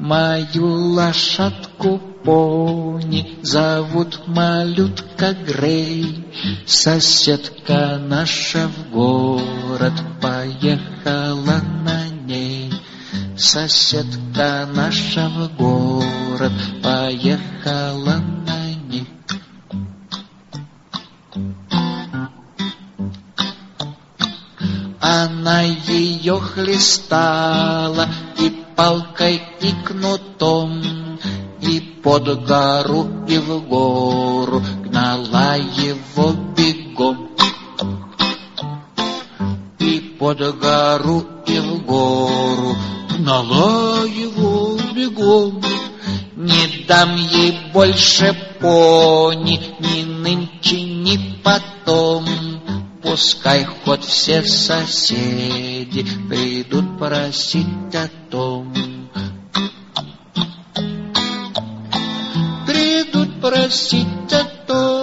Мою лошадку пони зовут малютка Грей. Соседка наша в город поехала на ней. Соседка наша в город поехала на ней. Она ее хлестала и палкой, и кнутом, и под гору, и в гору гнала его бегом. И под гору, и в гору гнала его бегом. Не дам ей больше пони, ни нынче, ни потом. Пускай хоть все соседи придут просить о том. Придут просить о том.